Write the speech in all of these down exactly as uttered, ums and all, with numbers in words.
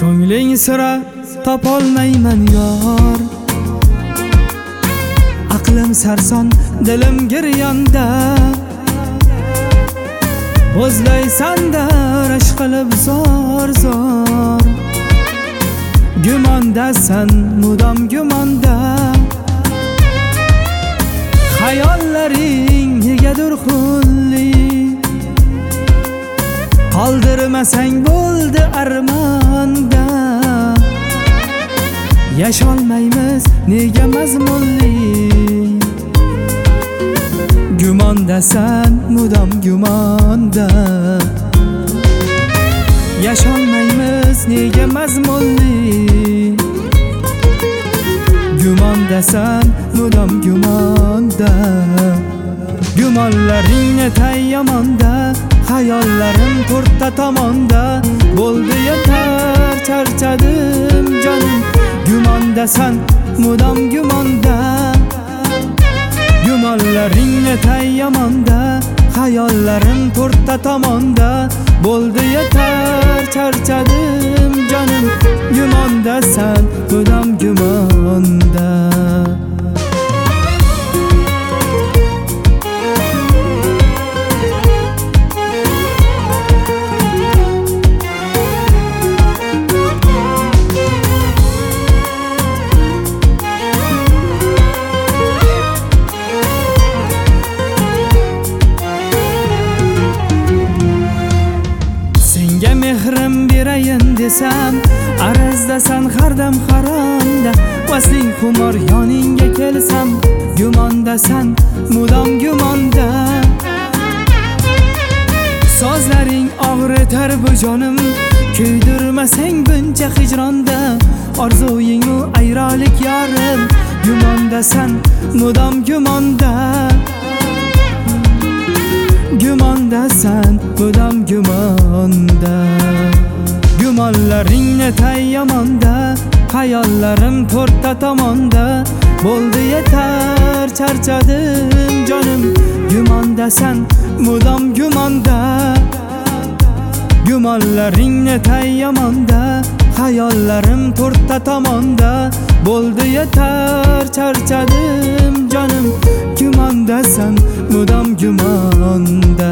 Ko'ngling sira topolmayman yor, aqlim sarson, dilim giryonda. O'zlaysan-da rashq qilib zor zor, gumondasan mudom gumonda. Hayollaring negadir xunli, qoldirmasang bo'ldi armonda. Yasholmaymiz nega mazmunli, gumondasan mudom gumonda. Yasholmaymiz nega mazmunli, gumondasan mudom gumonda. Gumonlaringni tayyamonda, hayollarim to'rtta tomonda. Bo'ldi yetar, charchadim jonim, gumondasan mudom gumonda. Gumonlaringni tayyamonda, hayollarim to'rtta tomonda. Bo'ldi yetar, charchadim jonim, gumondasan mudom gumonda. Mehrim berayin desam, arazdasan har dam haronda. Vasling xumor yoningga kelsam, gumondasan mudom gumonda. Sozlaring og'ritar bu jonim, kuydirmasang buncha hijronda. Orzuyingu ayrolik yorim, gumondasan mudom gumonda. Gumondasan mudom gumonda. Gumonlaringni tayyamonda, hayollarim to'rtta tomonda. Bo'ldi yetar, charchadim jonim, gumondasan mudom gumonda. Gumonlaringni tayyamonda, hayollarim to'rtta tomonda. Bo'ldi yetar, charchadim jonim, gumondasan mudom gumonda.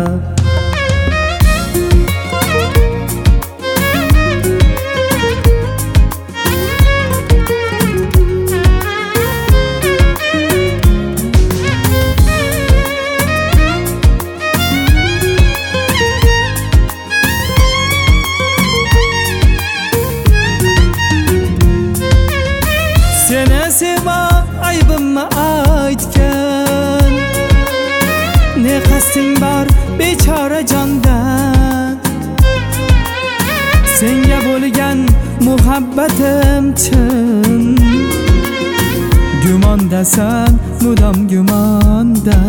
Seni seva aybimni aytgan, ne qasding bor bechora jondan. Senga bo'lgan muhabbatim chin, gumondasan mudom gumonda.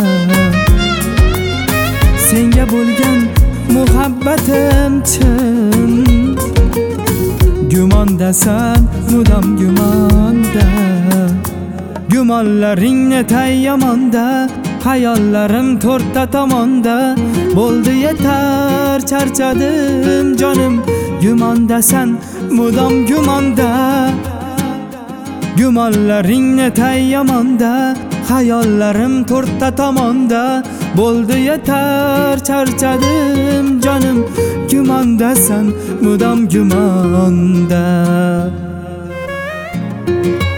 Senga bo'lgan muhabbatim chin, gumondasan mudom gumonda. Gumonlaringni tayyamonda, hayollarim to'rtta tomonda. Bo'ldi yetar, charchadim jonim, gumondasan mudom gumonda. Gumonlaringni tayyamonda, hayollarim to'rtta tomonda. Bo'ldi yetar, charchadim jonim, gumondasan mudom gumonda.